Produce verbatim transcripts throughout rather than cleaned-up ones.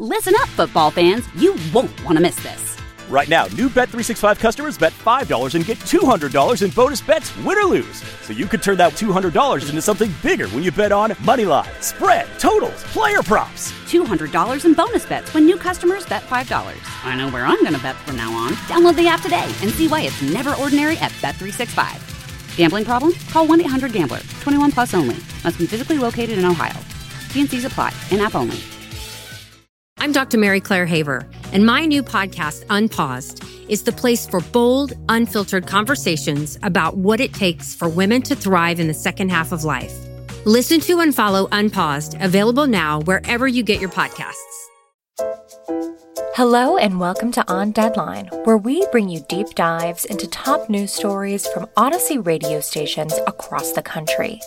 Listen up, football fans. You won't want to miss this. Right now, new Bet three sixty-five customers bet five dollars and get two hundred dollars in bonus bets, win or lose. So you could turn that two hundred dollars into something bigger when you bet on money line, spread, totals, player props. two hundred dollars in bonus bets when new customers bet five dollars. I know where I'm going to bet from now on. Download the app today and see why it's never ordinary at Bet three sixty-five. Gambling problem? Call one eight hundred gambler. twenty-one plus only. Must be physically located in Ohio. T and C's apply. In-app only. I'm Doctor Mary Claire Haver, and my new podcast, Unpaused, is the place for bold, unfiltered conversations about what it takes for women to thrive in the second half of life. Listen to and follow Unpaused, available now wherever you get your podcasts. Hello and welcome to On Deadline, where we bring you deep dives into top news stories from Odyssey radio stations across the country.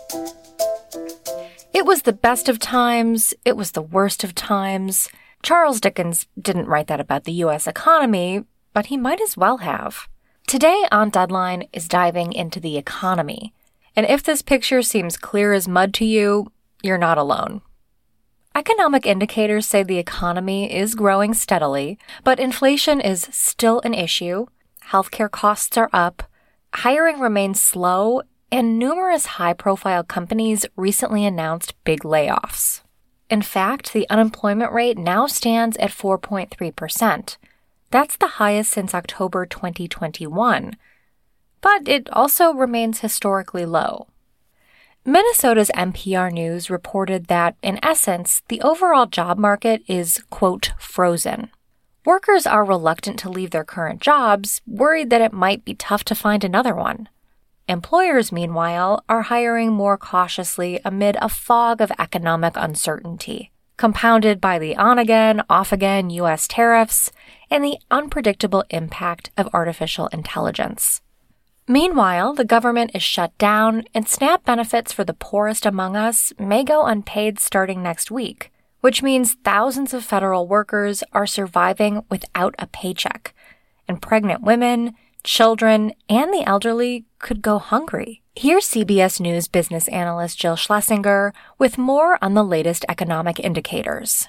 It was the best of times, it was the worst of times. Charles Dickens didn't write that about the U S economy, but he might as well have. Today on Deadline is diving into the economy. And if this picture seems clear as mud to you, you're not alone. Economic indicators say the economy is growing steadily, but inflation is still an issue, healthcare costs are up, hiring remains slow, and numerous high-profile companies recently announced big layoffs. In fact, the unemployment rate now stands at four point three percent. That's the highest since October twenty twenty-one. But it also remains historically low. Minnesota's N P R News reported that, in essence, the overall job market is, quote, frozen. Workers are reluctant to leave their current jobs, worried that it might be tough to find another one. Employers, meanwhile, are hiring more cautiously amid a fog of economic uncertainty, compounded by the on-again, off-again U S tariffs and the unpredictable impact of artificial intelligence. Meanwhile, the government is shut down, and SNAP benefits for the poorest among us may go unpaid starting next week, which means thousands of federal workers are surviving without a paycheck, and pregnant women, children, and the elderly could go hungry. Here's C B S News business analyst Jill Schlesinger with more on the latest economic indicators.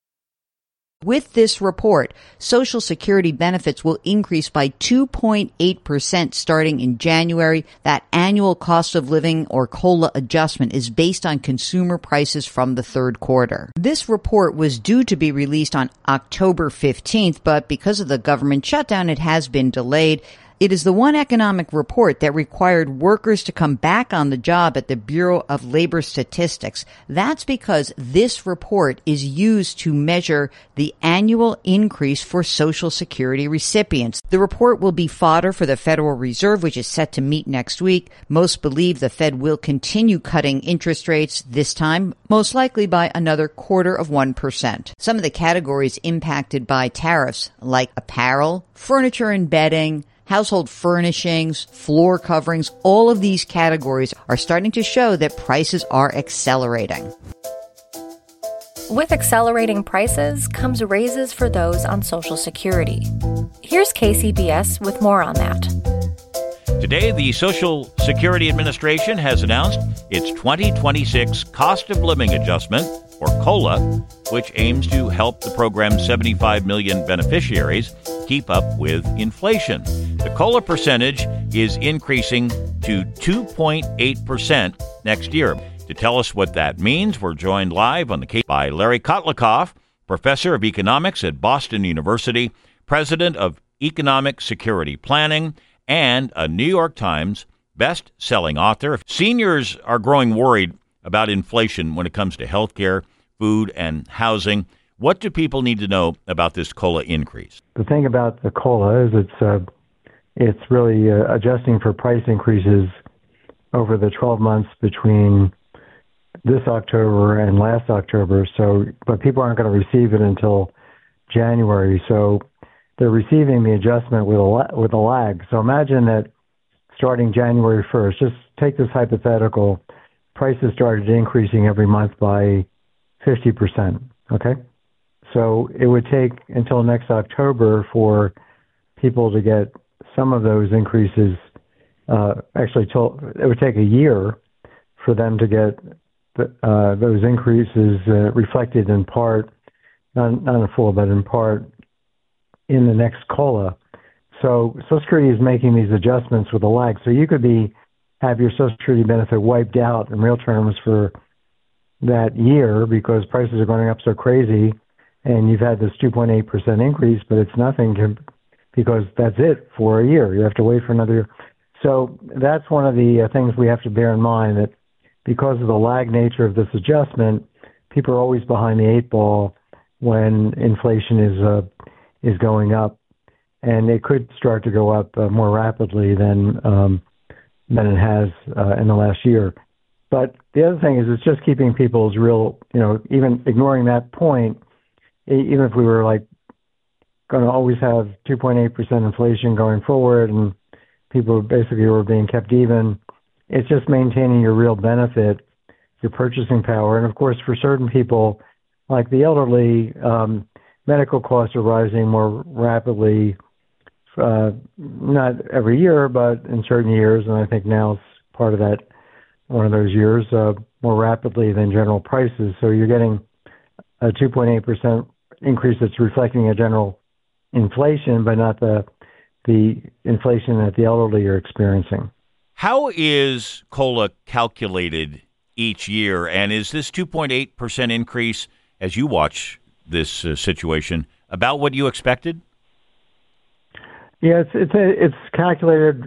With this report, Social Security benefits will increase by two point eight percent starting in January. That annual cost of living or COLA adjustment is based on consumer prices from the third quarter. This report was due to be released on October fifteenth, but because of the government shutdown, it has been delayed. It is the one economic report that required workers to come back on the job at the Bureau of Labor Statistics. That's because this report is used to measure the annual increase for Social Security recipients. The report will be fodder for the Federal Reserve, which is set to meet next week. Most believe the Fed will continue cutting interest rates, this time most likely by another quarter of one percent. Some of the categories impacted by tariffs, like apparel, furniture and bedding, household furnishings, floor coverings, all of these categories are starting to show that prices are accelerating. With accelerating prices comes raises for those on Social Security. Here's K C B S with more on that. Today, the Social Security Administration has announced its twenty twenty-six Cost of Living Adjustment, or COLA, which aims to help the program's seventy-five million beneficiaries keep up with inflation. The COLA percentage is increasing to two point eight percent next year. To tell us what that means, we're joined live on the case by Larry Kotlikoff, professor of economics at Boston University, president of Economic Security Planning, and a New York Times best-selling author. Seniors are growing worried about inflation when it comes to healthcare, food, and housing. What do people need to know about this COLA increase? The thing about the COLA is it's uh, it's really uh, adjusting for price increases over the twelve months between this October and last October. So, but people aren't going to receive it until January. So they're receiving the adjustment with a la- with a lag. So imagine that starting January first, just take this hypothetical, prices started increasing every month by fifty percent, okay? So it would take until next October for people to get some of those increases. Uh, actually, till, it would take a year for them to get the, uh, those increases uh, reflected in part not, not in full, but in part, in the next COLA. So Social Security is making these adjustments with a lag. So you could be have your Social Security benefit wiped out in real terms for that year because prices are going up so crazy, and you've had this two point eight percent increase, but it's nothing to, because that's it for a year. You have to wait for another year. So that's one of the uh, things we have to bear in mind, that because of the lag nature of this adjustment, people are always behind the eight ball when inflation is uh, is going up, and it could start to go up uh, more rapidly than um, than it has uh, in the last year. But the other thing is, it's just keeping people's real, you know, even ignoring that point, even if we were like going to always have two point eight percent inflation going forward and people basically were being kept even, it's just maintaining your real benefit, your purchasing power. And of course, for certain people, like the elderly, um, medical costs are rising more rapidly, uh, not every year, but in certain years. And I think now it's part of that, one of those years, uh, more rapidly than general prices. So you're getting a two point eight percent increase that's reflecting a general inflation, but not the the inflation that the elderly are experiencing. How is COLA calculated each year? And is this two point eight percent increase, as you watch this uh, situation, about what you expected? Yeah, it's it's a, it's calculated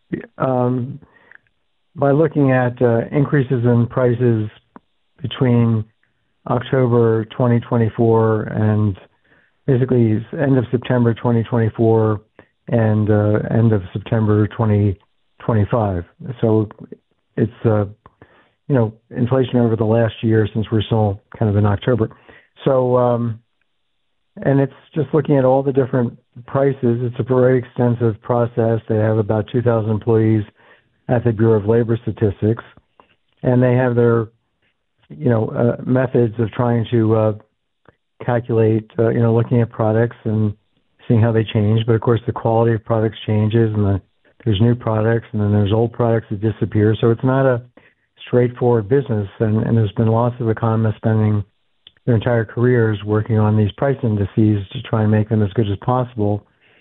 um, by looking at uh, increases in prices between October twenty twenty-four and basically end of September twenty twenty-four and uh, end of September twenty twenty-five. So it's uh, you know, inflation over the last year since we're still kind of in October. So um, and it's just looking at all the different prices. It's a very extensive process. They have about two thousand employees at the Bureau of Labor Statistics, and they have their, you know, uh, methods of trying to uh, calculate, uh, you know, looking at products and seeing how they change. But of course, the quality of products changes, and the, there's new products, and then there's old products that disappear. So it's not a straightforward business, and, and there's been lots of economists spending their entire careers working on these price indices to try and make them as good as possible.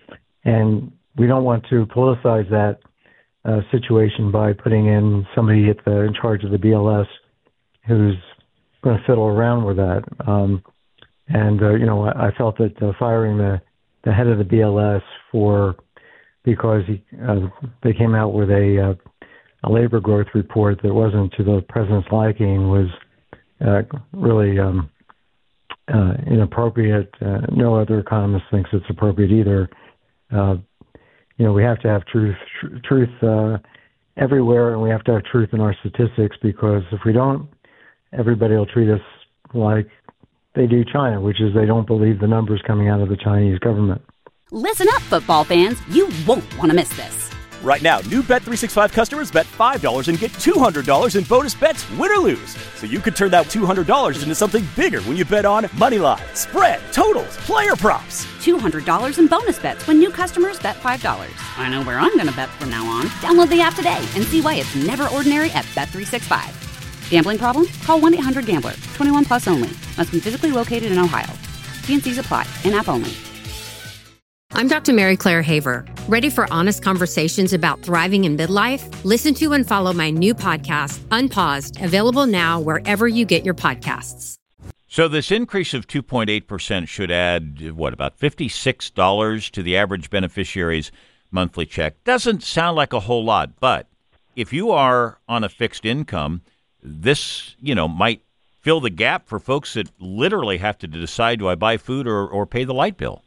And we don't want to politicize that uh, situation by putting in somebody at the, in charge of the B L S who's going to fiddle around with that. Um, and, uh, you know, I, I felt that uh, firing the, the head of the B L S for, because he, uh, they came out with a, uh, a labor growth report that wasn't to the president's liking was uh, really um, uh, inappropriate. Uh, no other economist thinks it's appropriate either. Uh, you know, we have to have truth, tr- truth uh, everywhere, and we have to have truth in our statistics, because if we don't, everybody will treat us like they do China, which is they don't believe the numbers coming out of the Chinese government. Listen up, football fans. You won't want to miss this. Right now, new Bet three sixty-five customers bet five dollars and get two hundred dollars in bonus bets, win or lose. So you could turn that two hundred dollars into something bigger when you bet on money line, spread, totals, player props. two hundred dollars in bonus bets when new customers bet five dollars. I know where I'm going to bet from now on. Download the app today and see why it's never ordinary at Bet three sixty-five. Gambling problem? Call one eight hundred gambler. twenty-one plus only. Must be physically located in Ohio. T and C's apply. In-app only. I'm Doctor Mary Claire Haver. Ready for honest conversations about thriving in midlife? Listen to and follow my new podcast, Unpaused, available now wherever you get your podcasts. So this increase of two point eight percent should add, what, about fifty-six dollars to the average beneficiary's monthly check. Doesn't sound like a whole lot, but if you are on a fixed income, this, you know, might fill the gap for folks that literally have to decide, do I buy food or, or pay the light bill?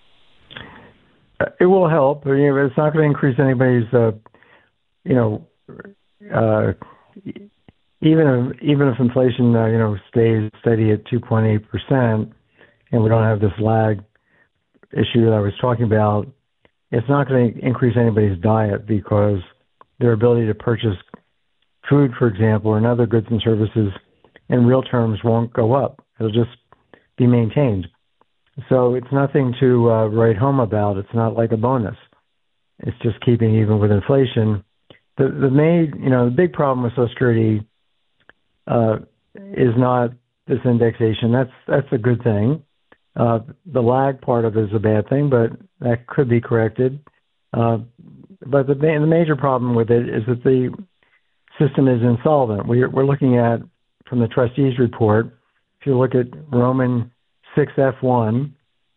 It will help. I mean, it's not going to increase anybody's, uh, you know, uh, even if, even if inflation, uh, you know, stays steady at two point eight percent, and we don't have this lag issue that I was talking about, it's not going to increase anybody's diet, because their ability to purchase food, for example, and other goods and services in real terms won't go up. It'll just be maintained. So it's nothing to uh, write home about. It's not like a bonus. It's just keeping even with inflation. The the main, you know, the big problem with Social Security uh, is not this indexation. That's that's a good thing. Uh, the lag part of it is a bad thing, but that could be corrected. Uh, but the, the major problem with it is that the system is insolvent. We're, we're looking at, from the trustees report, if you look at Roman six F one,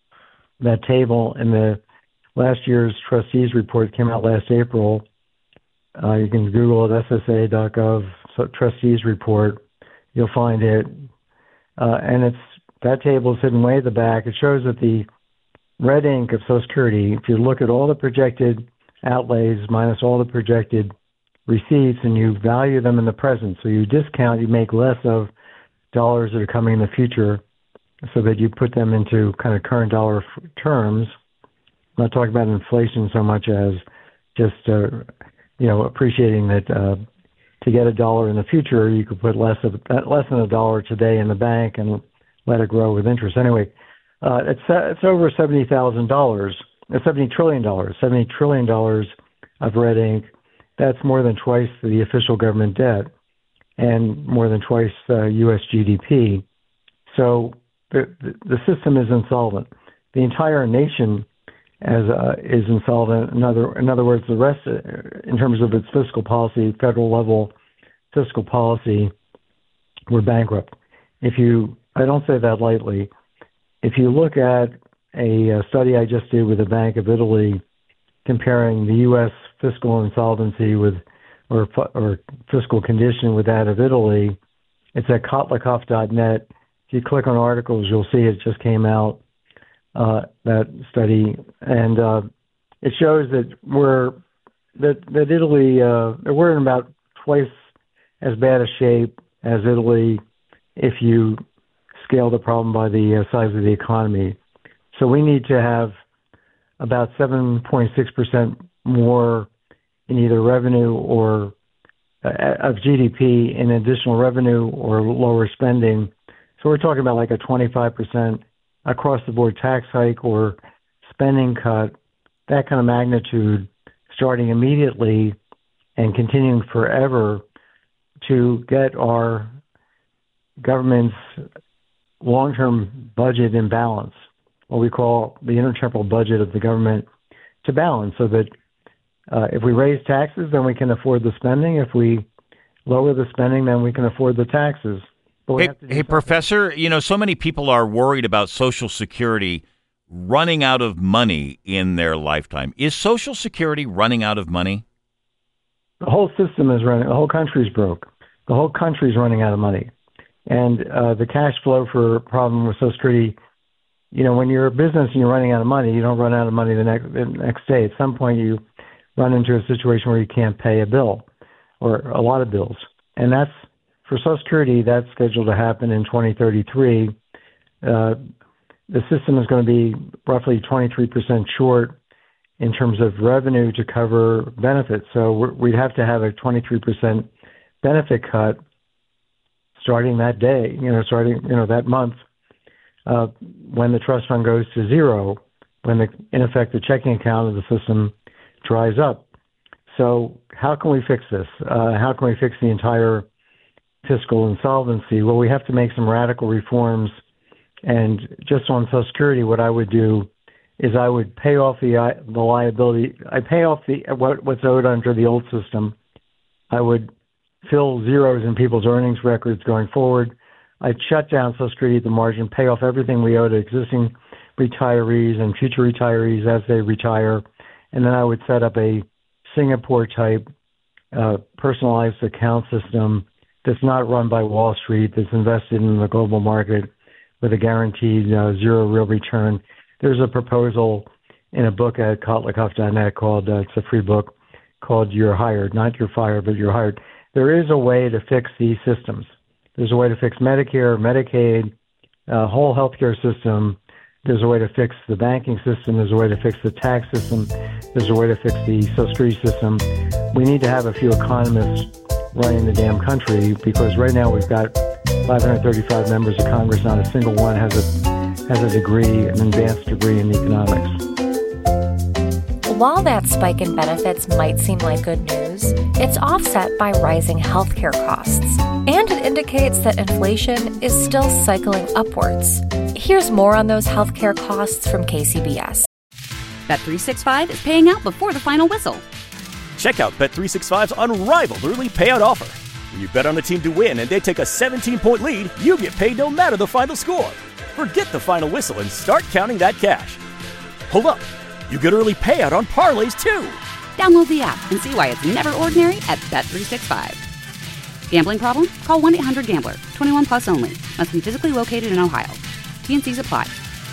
that table in the last year's trustees report came out last April. Uh, you can Google it, S S A dot gov, so trustees report. You'll find it. Uh, and it's that table is hidden way at the back. It shows that the red ink of Social Security, if you look at all the projected outlays minus all the projected receipts and you value them in the present, so you discount, you make less of dollars that are coming in the future so that you put them into kind of current dollar f- terms. I'm not talking about inflation so much as just, uh, you know, appreciating that uh, to get a dollar in the future, you could put less of less than a dollar today in the bank and let it grow with interest. Anyway, uh, it's uh, it's over seventy thousand dollars, seventy trillion dollars, seventy trillion dollars of red ink. That's more than twice the official government debt, and more than twice uh, U S G D P. So the, the the system is insolvent. The entire nation as uh, is insolvent. In other in other words, the rest, uh, in terms of its fiscal policy, federal level fiscal policy, we're bankrupt. If you I don't say that lightly. If you look at a, a study I just did with the Bank of Italy comparing the U S fiscal insolvency with, or, or fiscal condition with that of Italy, it's at kotlikov dot net. If you click on articles, you'll see it just came out, uh, that study. And uh, it shows that we're, that, that Italy, uh, we're in about twice as bad a shape as Italy if you scale the problem by the uh, size of the economy. So we need to have about seven point six percent more in either revenue or uh, of G D P in additional revenue or lower spending. So we're talking about like a twenty-five percent across the board tax hike or spending cut, that kind of magnitude, starting immediately and continuing forever to get our government's long-term budget in balance, what we call the intertemporal budget of the government, to balance, so that uh, if we raise taxes, then we can afford the spending. If we lower the spending, then we can afford the taxes. But we hey, have to do hey something. Professor, you know, so many people are worried about Social Security running out of money in their lifetime. Is Social Security running out of money? The whole system is running. The whole country's broke. The whole country's running out of money. And uh, the cash flow for problem with Social Security, you know, when you're a business and you're running out of money, you don't run out of money the next, the next day. At some point, you run into a situation where you can't pay a bill or a lot of bills. And that's, for Social Security, that's scheduled to happen in twenty thirty-three. Uh, the system is going to be roughly twenty-three percent short in terms of revenue to cover benefits. So we're, we'd have to have a twenty-three percent benefit cut starting that day, you know, starting, you know, that month, uh, when the trust fund goes to zero, when the, in effect, the checking account of the system dries up. So how can we fix this? Uh, how can we fix the entire fiscal insolvency? Well, we have to make some radical reforms. And just on Social Security, what I would do is I would pay off the the liability. I pay off the what, what's owed under the old system. I would fill zeros in people's earnings records going forward. I'd shut down Social Security at the margin, pay off everything we owe to existing retirees and future retirees as they retire, and then I would set up a Singapore-type uh, personalized account system that's not run by Wall Street, that's invested in the global market with a guaranteed uh, zero real return. There's a proposal in a book at kotlikov dot net called, uh, it's a free book, called You're Hired, not You're Fired, but You're Hired. There is a way to fix these systems. There's a way to fix Medicare, Medicaid, uh, whole healthcare system. There's a way to fix the banking system. There's a way to fix the tax system. There's a way to fix the Social Security system. We need to have a few economists running the damn country, because right now we've got five hundred thirty-five members of Congress. Not a single one has a has a degree, an advanced degree in economics. While that spike in benefits might seem like good news, it's offset by rising healthcare costs. And it indicates that inflation is still cycling upwards. Here's more on those healthcare costs from K C B S. Bet three sixty-five is paying out before the final whistle. Check out Bet three sixty-five's unrivaled early payout offer. When you bet on a team to win and they take a seventeen-point lead, you get paid no matter the final score. Forget the final whistle and start counting that cash. Hold up. You get early payout on parlays, too. Download the app and see why it's never ordinary at Bet three sixty-five. Gambling problem? Call one eight hundred gambler. twenty-one plus only. Must be physically located in Ohio. T and C's apply.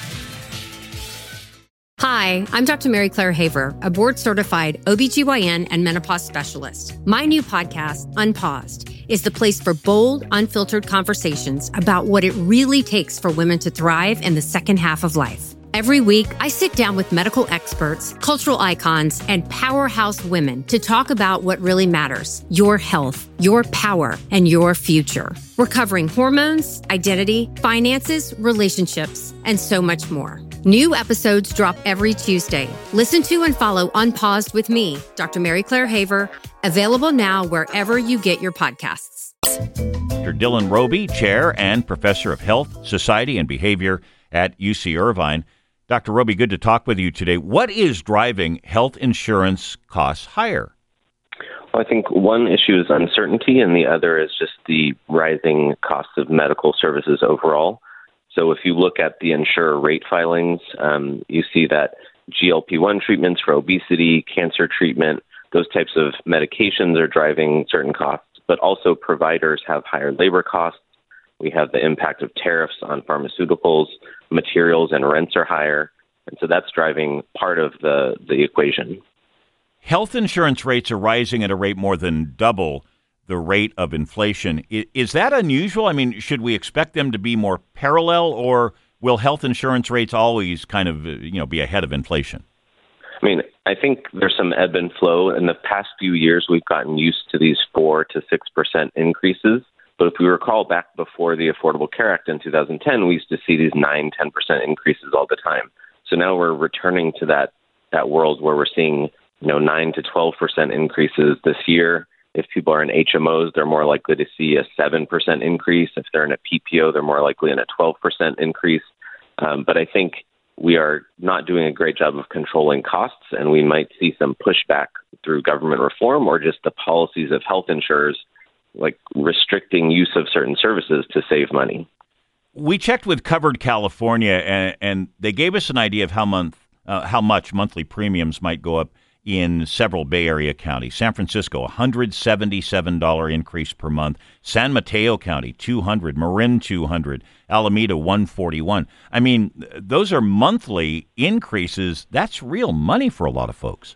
Hi, I'm Doctor Mary Claire Haver, a board-certified O B G Y N and menopause specialist. My new podcast, Unpaused, is the place for bold, unfiltered conversations about what it really takes for women to thrive in the second half of life. Every week, I sit down with medical experts, cultural icons, and powerhouse women to talk about what really matters: your health, your power, and your future. We're covering hormones, identity, finances, relationships, and so much more. New episodes drop every Tuesday. Listen to and follow Unpaused with me, Doctor Mary Claire Haver, available now wherever you get your podcasts. Doctor Dylan Roby, Chair and Professor of Health, Society, and Behavior at U C Irvine. Doctor Roby, good to talk with you today. What is driving health insurance costs higher? Well, I think one issue is uncertainty, and the other is just the rising costs of medical services overall. So if you look at the insurer rate filings, um, you see that G L P one treatments for obesity, cancer treatment, those types of medications are driving certain costs, but also providers have higher labor costs. We have the impact of tariffs on pharmaceuticals, materials and rents are higher. And so that's driving part of the, the equation. Health insurance rates are rising at a rate more than double the rate of inflation. Is that unusual? I mean, should we expect them to be more parallel, or will health insurance rates always kind of, you know, be ahead of inflation? I mean, I think there's some ebb and flow. In the past few years, we've gotten used to these four to six percent increases. But if we recall back before the Affordable Care Act in two thousand ten, we used to see these nine, ten percent increases all the time. So now we're returning to that that world where we're seeing, you know, nine to twelve percent increases this year. If people are in H M Os, they're more likely to see a seven percent increase. If they're in a P P O, they're more likely in a twelve percent increase. Um, but I think we are not doing a great job of controlling costs, and we might see some pushback through government reform or just the policies of health insurers, like restricting use of certain services to save money. We checked with Covered California, and, and they gave us an idea of how month, uh, how much monthly premiums might go up in several Bay Area counties. San Francisco, one hundred seventy-seven dollars increase per month. San Mateo County, two hundred dollars. Marin, two hundred dollars. Alameda, one hundred forty-one dollars. I mean, those are monthly increases. That's real money for a lot of folks.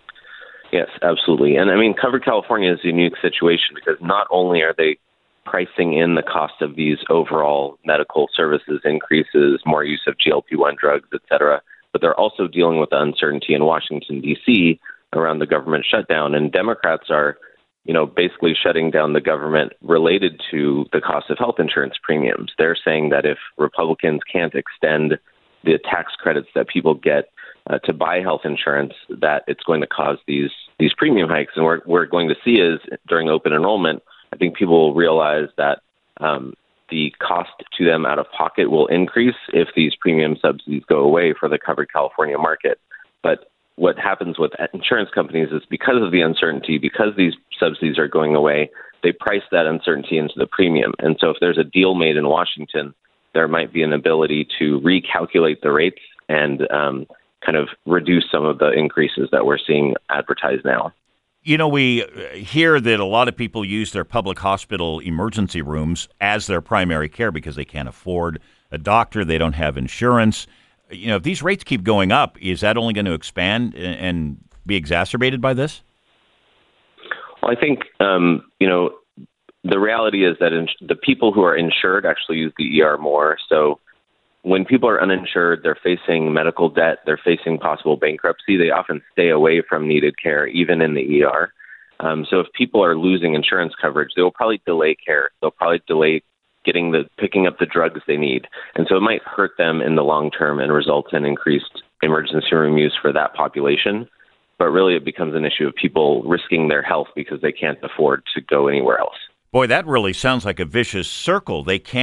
Yes, absolutely. And I mean, Covered California is a unique situation because not only are they pricing in the cost of these overall medical services increases, more use of G L P one drugs, et cetera, but they're also dealing with the uncertainty in Washington, D C around the government shutdown. And Democrats are, you know, basically shutting down the government related to the cost of health insurance premiums. They're saying that if Republicans can't extend the tax credits that people get uh, to buy health insurance, that it's going to cause these these premium hikes. And what we're going to see is during open enrollment, I think people will realize that um, the cost to them out of pocket will increase if these premium subsidies go away for the Covered California market. But what happens with insurance companies is because of the uncertainty, because these subsidies are going away, they price that uncertainty into the premium. And so if there's a deal made in Washington, there might be an ability to recalculate the rates and um, kind of reduce some of the increases that we're seeing advertised now. You know, we hear that a lot of people use their public hospital emergency rooms as their primary care because they can't afford a doctor, they don't have insurance. You know, if these rates keep going up, is that only going to expand and be exacerbated by this? Well, I think, um, you know, the reality is that in, the people who are insured actually use the E R more. So when people are uninsured, they're facing medical debt, they're facing possible bankruptcy, they often stay away from needed care, even in the E R. Um, so if people are losing insurance coverage, they will probably delay care. They'll probably delay getting the picking up the drugs they need. And so it might hurt them in the long term and result in increased emergency room use for that population. But really it becomes an issue of people risking their health because they can't afford to go anywhere else. Boy, that really sounds like a vicious circle. They can't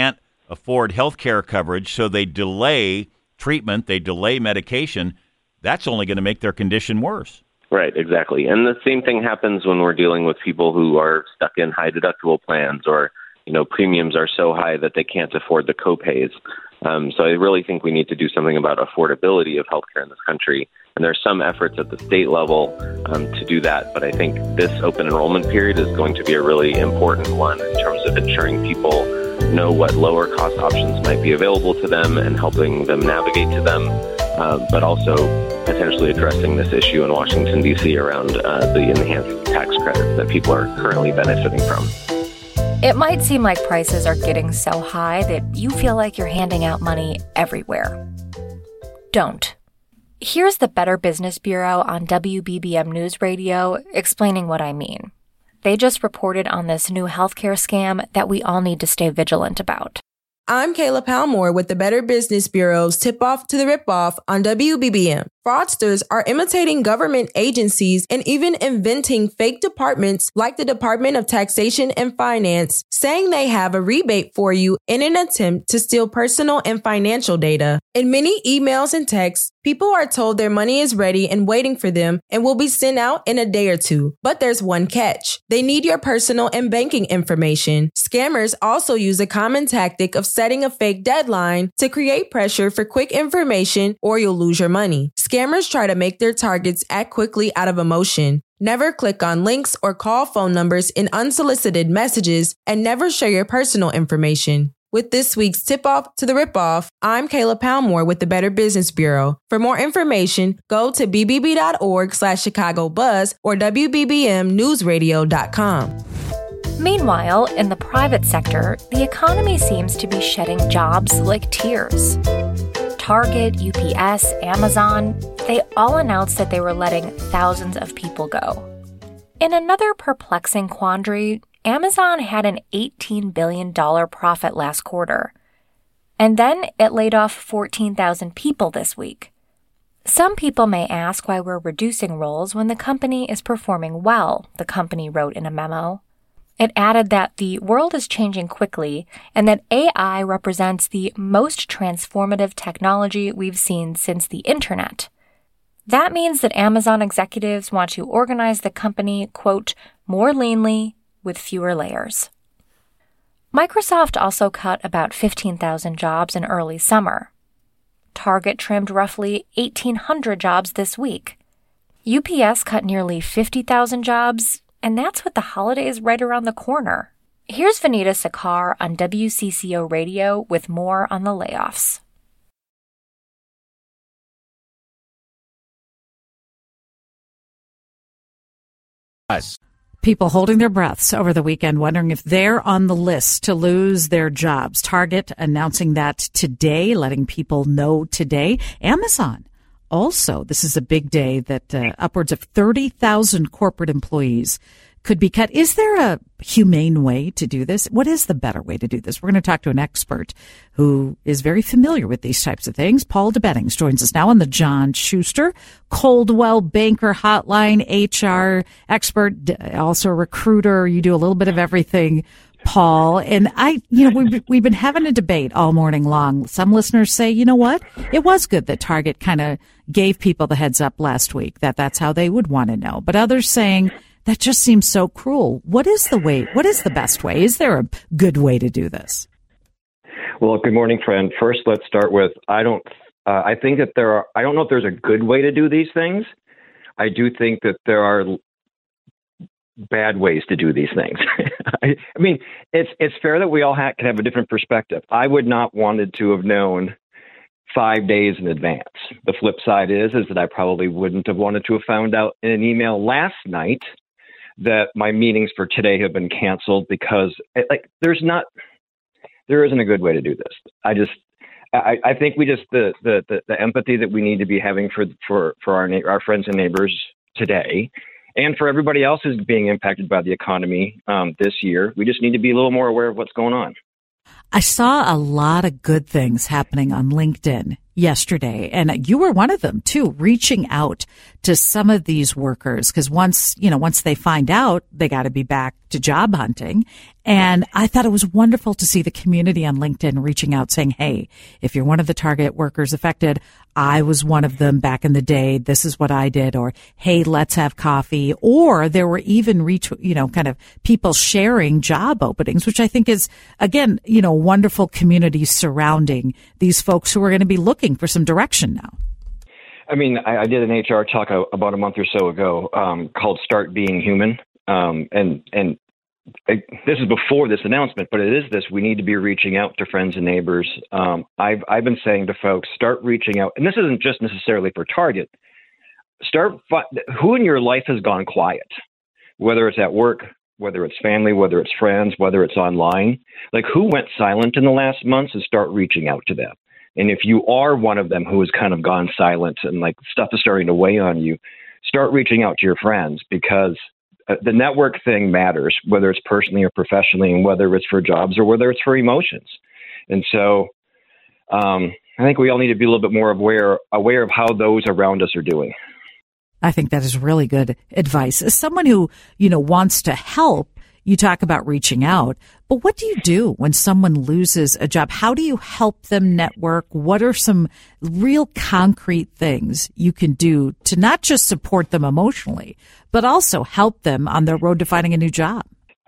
afford health care coverage, so they delay treatment, they delay medication. That's only going to make their condition worse. Right, exactly. And the same thing happens when we're dealing with people who are stuck in high deductible plans, or, you know, premiums are so high that they can't afford the copays. Um, so I really think we need to do something about affordability of healthcare in this country. And there's some efforts at the state level um, to do that. But I think this open enrollment period is going to be a really important one in terms of ensuring people know what lower cost options might be available to them and helping them navigate to them, uh, but also potentially addressing this issue in Washington, D C around uh, the enhanced tax credits that people are currently benefiting from. It might seem like prices are getting so high that you feel like you're handing out money everywhere. Don't. Here's the Better Business Bureau on W B B M News Radio explaining what I mean. They just reported on this new healthcare scam that we all need to stay vigilant about. I'm Kayla Palmore with the Better Business Bureau's Tip-Off to the Rip-Off on W B B M. Fraudsters are imitating government agencies and even inventing fake departments like the Department of Taxation and Finance, saying they have a rebate for you in an attempt to steal personal and financial data. In many emails and texts, people are told their money is ready and waiting for them and will be sent out in a day or two. But there's one catch. They need your personal and banking information. Scammers also use a common tactic of setting a fake deadline to create pressure for quick information, or you'll lose your money. Scammers try to make their targets act quickly out of emotion. Never click on links or call phone numbers in unsolicited messages, and never share your personal information. With this week's Tip-Off to the Rip-Off, I'm Kayla Palmore with the Better Business Bureau. For more information, go to b b b dot org slash Chicago Buzz or w b b m news radio dot com. Meanwhile, in the private sector, the economy seems to be shedding jobs like tears. Target, U P S, Amazon, they all announced that they were letting thousands of people go. In another perplexing quandary, Amazon had an eighteen billion dollars profit last quarter. And then it laid off fourteen thousand people this week. Some people may ask why we're reducing roles when the company is performing well, the company wrote in a memo. It added that the world is changing quickly and that A I represents the most transformative technology we've seen since the internet. That means that Amazon executives want to organize the company, quote, more leanly with fewer layers. Microsoft also cut about fifteen thousand jobs in early summer. Target trimmed roughly eighteen hundred jobs this week. U P S cut nearly fifty thousand jobs, and that's with the holidays right around the corner. Here's Vanita Sakar on W C C O Radio with more on the layoffs. People holding their breaths over the weekend, wondering if they're on the list to lose their jobs. Target announcing that today, letting people know today. Amazon also, this is a big day that uh, upwards of thirty thousand corporate employees could be cut. Is there a humane way to do this? What is the better way to do this? We're going to talk to an expert who is very familiar with these types of things. Paul DeBettings joins us now on the John Schuster Coldwell Banker Hotline, H R expert, also a recruiter. You do a little bit of everything, Paul. And I, you know, we've, we've been having a debate all morning long. Some listeners say, you know what? It was good that Target kind of gave people the heads up last week that that's how they would want to know. But others saying, that just seems so cruel. What is the way? What is the best way? Is there a good way to do this? Well, good morning, friend. First, let's start with, I don't, uh, I think that there are, I don't know if there's a good way to do these things. I do think that there are bad ways to do these things. I, I mean, it's, it's fair that we all ha- can have a different perspective. I would not wanted to have known five days in advance. The flip side is, is that I probably wouldn't have wanted to have found out in an email last night that my meetings for today have been canceled because like there's not, there isn't a good way to do this. I just, I, I think we just, the, the, the, the empathy that we need to be having for, for, for our, our friends and neighbors today, and for everybody else who's being impacted by the economy um, this year, we just need to be a little more aware of what's going on. I saw a lot of good things happening on LinkedIn yesterday, and you were one of them too, reaching out to some of these workers because once, you know, once they find out, they got to be back to job hunting. And I thought it was wonderful to see the community on LinkedIn reaching out saying, hey, if you're one of the target workers affected, I was one of them back in the day. This is what I did. Or, hey, let's have coffee. Or there were even, ret- you know, kind of people sharing job openings, which I think is, again, you know, wonderful community surrounding these folks who are going to be looking for some direction now. I mean, I, I did an H R talk a, about a month or so ago um, called Start Being Human. Um, and, and, I, this is before this announcement, but it is this. We need to be reaching out to friends and neighbors. Um, I've I've been saying to folks, start reaching out, and this isn't just necessarily for Target. Start who in your life has gone quiet, whether it's at work, whether it's family, whether it's friends, whether it's online. Like who went silent in the last months, and start reaching out to them. And if you are one of them who has kind of gone silent and like stuff is starting to weigh on you, start reaching out to your friends because the network thing matters, whether it's personally or professionally, and whether it's for jobs or whether it's for emotions. And so um, I think we all need to be a little bit more aware, aware of how those around us are doing. I think that is really good advice. As someone who, you know, wants to help, you talk about reaching out, but what do you do when someone loses a job? How do you help them network? What are some real concrete things you can do to not just support them emotionally, but also help them on their road to finding a new job?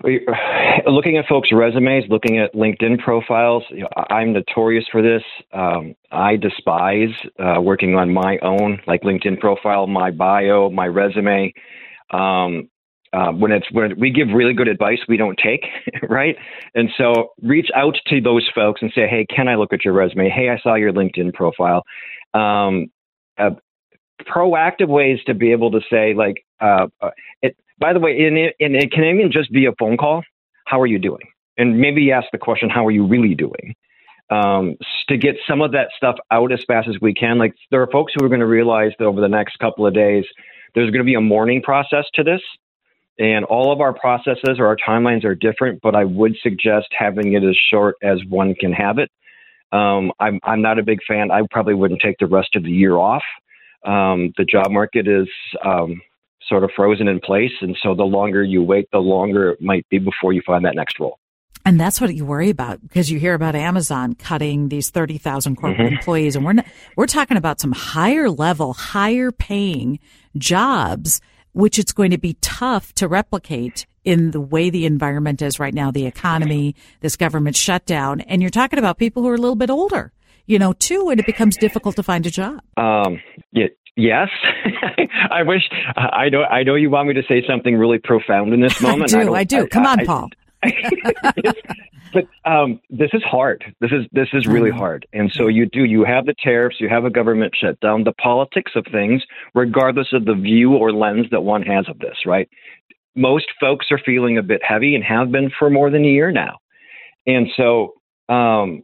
Looking at folks' resumes, looking at LinkedIn profiles, you know, I'm notorious for this. Um, I despise uh, working on my own, like LinkedIn profile, my bio, my resume. Um, Uh, when it's when we give really good advice, we don't take, right? And so reach out to those folks and say, hey, can I look at your resume? Hey, I saw your LinkedIn profile. Um, uh, proactive ways to be able to say, like, uh, it, by the way, and it, and it can even just be a phone call. How are you doing? And maybe ask the question, how are you really doing? Um, to get some of that stuff out as fast as we can. Like there are folks who are going to realize that over the next couple of days, there's going to be a mourning process to this. And all of our processes or our timelines are different, but I would suggest having it as short as one can have it. Um, I'm, I'm not a big fan. I probably wouldn't take the rest of the year off. Um, the job market is um, sort of frozen in place. And so the longer you wait, the longer it might be before you find that next role. And that's what you worry about because you hear about Amazon cutting these thirty thousand corporate mm-hmm. employees. And we're not, we're talking about some higher level, higher paying jobs, which it's going to be tough to replicate in the way the environment is right now, the economy, this government shutdown. And you're talking about people who are a little bit older, you know, too, and it becomes difficult to find a job. Um, yeah, yes. I wish, I know, I know you want me to say something really profound in this moment. I do, I, I do. Come I, on, I, Paul. But um, this is hard. This is this is really hard. And so you do, you have the tariffs, you have a government shutdown, the politics of things, regardless of the view or lens that one has of this, right? Most folks are feeling a bit heavy and have been for more than a year now. And so, um,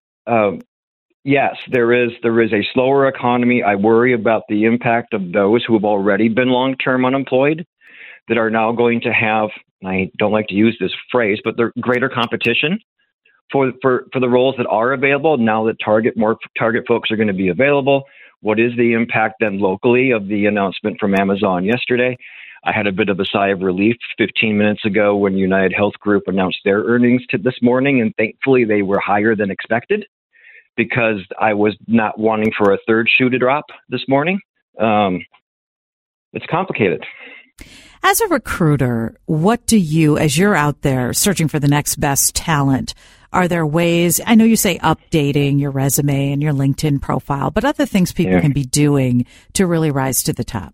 um, yes, there is there is a slower economy. I worry about the impact of those who have already been long-term unemployed that are now going to have, I don't like to use this phrase, but the greater competition for, for, for the roles that are available now that target more target folks are going to be available. What is the impact then locally of the announcement from Amazon yesterday? I had a bit of a sigh of relief fifteen minutes ago when United Health Group announced their earnings to this morning, and thankfully they were higher than expected because I was not wanting for a third shoe to drop this morning. Um, it's complicated. As a recruiter, what do you, as you're out there searching for the next best talent, are there ways, I know you say updating your resume and your LinkedIn profile, but other things people yeah. can be doing to really rise to the top?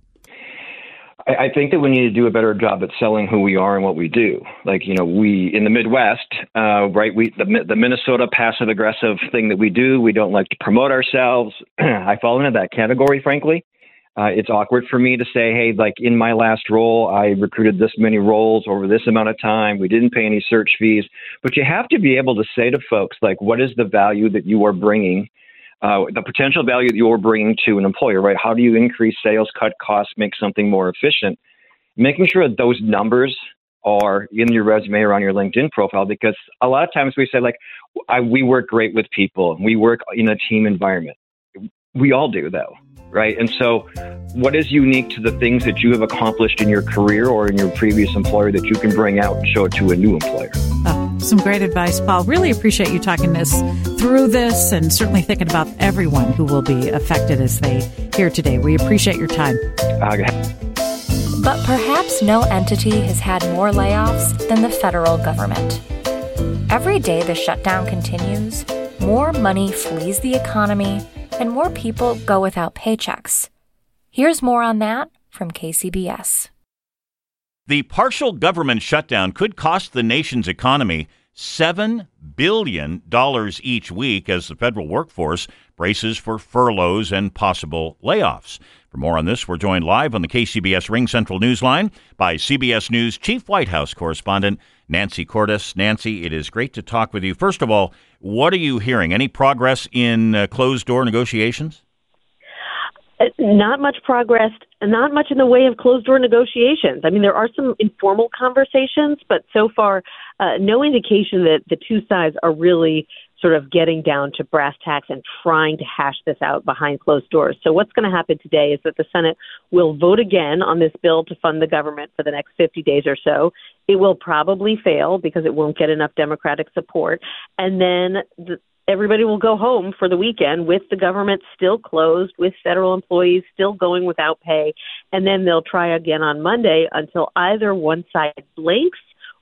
I, I think that we need to do a better job at selling who we are and what we do. Like, you know, we, in the Midwest, uh, right, we the, the Minnesota passive aggressive thing that we do, we don't like to promote ourselves. I fall into that category, frankly. Uh, it's awkward for me to say, hey, like in my last role, I recruited this many roles over this amount of time. We didn't pay any search fees. But you have to be able to say to folks, like, what is the value that you are bringing, uh, the potential value that you're bringing to an employer, right? How do you increase sales, cut costs, make something more efficient? Making sure that those numbers are in your resume or on your LinkedIn profile, because a lot of times we say, like, I, we work great with people. We work in a team environment. We all do, though. Right. And so what is unique to the things that you have accomplished in your career or in your previous employer that you can bring out and show it to a new employer? Oh, Some great advice, Paul. Really appreciate you talking us through this and certainly thinking about everyone who will be affected as they hear today. We appreciate your time. But perhaps no entity has had more layoffs than the federal government. Every day the shutdown continues, more money flees the economy, and more people go without paychecks. Here's more on that from K C B S. The partial government shutdown could cost the nation's economy seven billion dollars each week as the federal workforce braces for furloughs and possible layoffs. For more on this, we're joined live on the K C B S Ring Central Newsline by C B S News Chief White House Correspondent Nancy Cordes. Nancy, it is great to talk with you. First of all, what are you hearing? Any progress in uh, closed-door negotiations? Uh, not much progress, not much in the way of closed-door negotiations. I mean, there are some informal conversations, but so far, uh, no indication that the two sides are really sort of getting down to brass tacks and trying to hash this out behind closed doors. So what's going to happen today is that the Senate will vote again on this bill to fund the government for the next fifty days or so. It will probably fail because it won't get enough Democratic support. And then the everybody will go home for the weekend with the government still closed, with federal employees still going without pay. And then they'll try again on Monday until either one side blinks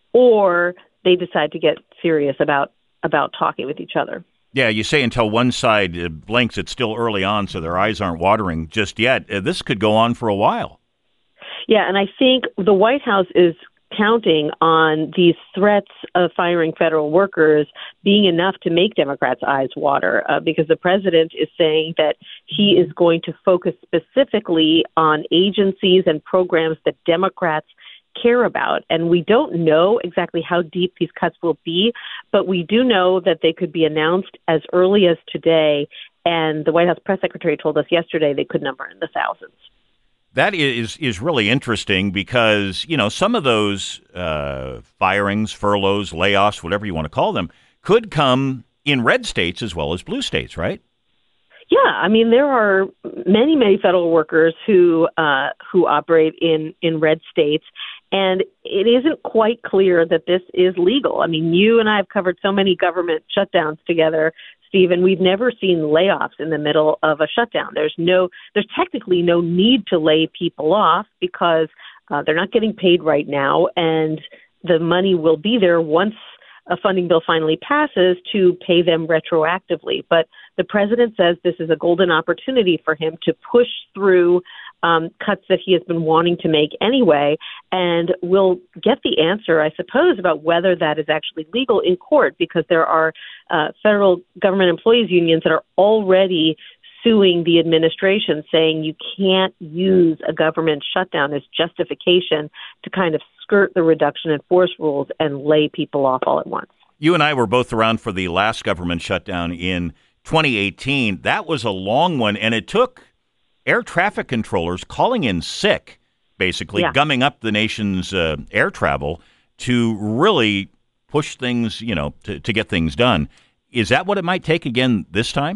or they decide to get serious about, about talking with each other. Yeah, you say until one side uh, blinks, it's still early on, so their eyes aren't watering just yet. Uh, this could go on for a while. Yeah, and I think the White House is counting on these threats of firing federal workers being enough to make Democrats' eyes water, uh, because the president is saying that he is going to focus specifically on agencies and programs that Democrats care about. And we don't know exactly how deep these cuts will be, but we do know that they could be announced as early as today. And the White House press secretary told us yesterday they could number in the thousands. That is is really interesting because, you know, some of those uh, firings, furloughs, layoffs, whatever you want to call them, could come in red states as well as blue states, right? Yeah, I mean, there are many, many federal workers who uh, who operate in, in red states, and it isn't quite clear that this is legal. I mean, you and I have covered so many government shutdowns together, Stephen. We've never seen layoffs in the middle of a shutdown. There's no, there's technically no need to lay people off because uh, they're not getting paid right now, and the money will be there once a funding bill finally passes to pay them retroactively. But the president says this is a golden opportunity for him to push through um, cuts that he has been wanting to make anyway, and we'll get the answer, I suppose, about whether that is actually legal in court, because there are uh, federal government employees unions that are already suing the administration, saying you can't use a government shutdown as justification to kind of skirt the reduction in force rules and lay people off all at once. You and I were both around for the last government shutdown in twenty eighteen. That was a long one, and it took air traffic controllers calling in sick, basically yeah. gumming up the nation's uh, air travel to really push things, you know, to, to get things done. Is that what it might take again this time?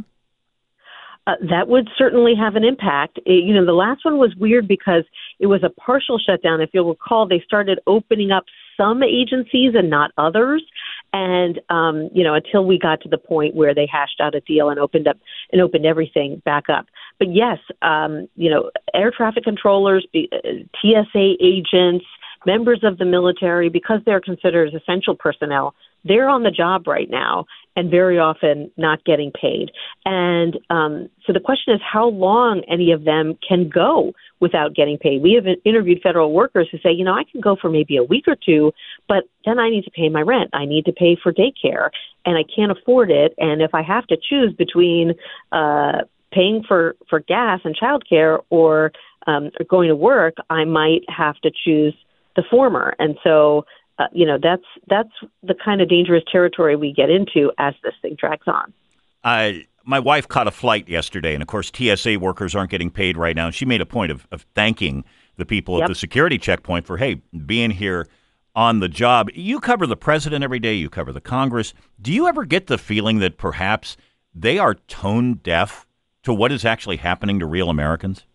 Uh, that would certainly have an impact. It, you know, the last one was weird because it was a partial shutdown. If you'll recall, they started opening up some agencies and not others. And, um, you know, until we got to the point where they hashed out a deal and opened up and opened everything back up. But yes, um, you know, air traffic controllers, T S A agents, members of the military, because they're considered essential personnel, they're on the job right now and very often not getting paid. And um, so the question is how long any of them can go without getting paid. We have interviewed federal workers who say, you know, I can go for maybe a week or two, but then I need to pay my rent. I need to pay for daycare, and I can't afford it. And if I have to choose between uh, paying for, for gas and childcare or, um, or going to work, I might have to choose the former. And so Uh, you know, that's that's the kind of dangerous territory we get into as this thing drags on. Uh, my wife caught a flight yesterday, and of course, T S A workers aren't getting paid right now. She made a point of, of thanking the people yep. at the security checkpoint for, hey, being here on the job. You cover the president every day. You cover the Congress. Do you ever get the feeling that perhaps they are tone deaf to what is actually happening to real Americans?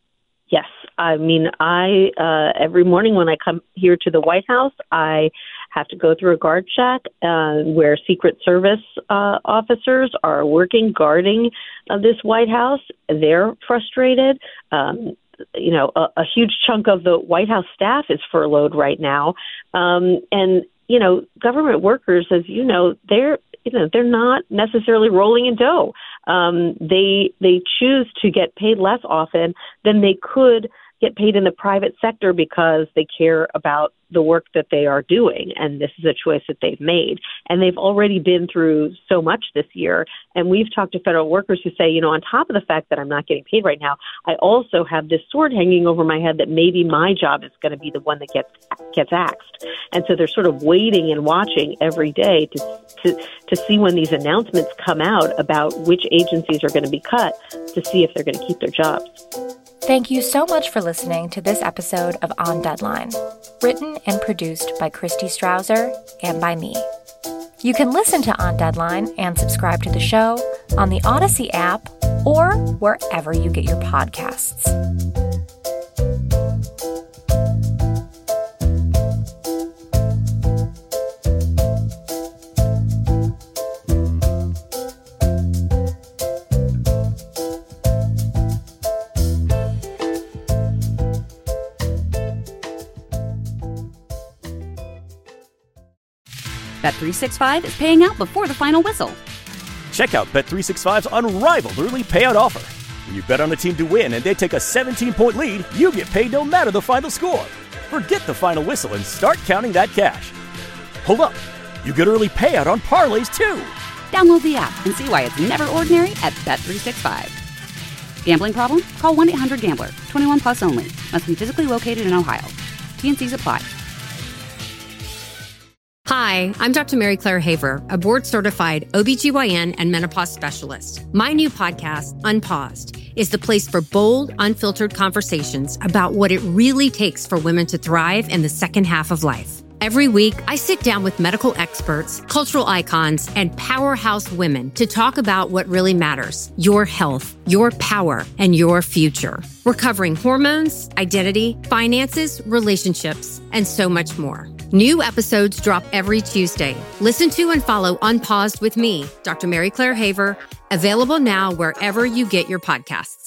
Yes. I mean, I uh, every morning when I come here to the White House, I have to go through a guard check, uh, where Secret Service uh, officers are working, guarding uh, this White House. They're frustrated. Um, you know, a, a huge chunk of the White House staff is furloughed right now. Um, and, you know, government workers, as you know, they're, you know, they're not necessarily rolling in dough. Um, they they choose to get paid less often than they could get paid in the private sector because they care about the work that they are doing. And this is a choice that they've made. And they've already been through so much this year. And we've talked to federal workers who say, you know, on top of the fact that I'm not getting paid right now, I also have this sword hanging over my head that maybe my job is going to be the one that gets gets axed. And so they're sort of waiting and watching every day to to, to see when these announcements come out about which agencies are going to be cut to see if they're going to keep their jobs. Thank you so much for listening to this episode of On Deadline, written and produced by Christy Strouser and by me. You can listen to On Deadline and subscribe to the show on the Odyssey app or wherever you get your podcasts. Bet three sixty-five is paying out before the final whistle. Check out Bet three sixty-five's unrivaled early payout offer. When you bet on a team to win and they take a seventeen-point lead, you get paid no matter the final score. Forget the final whistle and start counting that cash. Hold up. You get early payout on parlays, too. Download the app and see why it's never ordinary at Bet three sixty-five. Gambling problem? Call one eight hundred gambler. twenty-one plus only. Must be physically located in Ohio. T and Cs apply. Hi, I'm Doctor Mary Claire Haver, a board-certified O B G Y N and menopause specialist. My new podcast, Unpaused, is the place for bold, unfiltered conversations about what it really takes for women to thrive in the second half of life. Every week, I sit down with medical experts, cultural icons, and powerhouse women to talk about what really matters: your health, your power, and your future. We're covering hormones, identity, finances, relationships, and so much more. New episodes drop every Tuesday. Listen to and follow Unpaused with me, Doctor Mary Claire Haver, available now wherever you get your podcasts.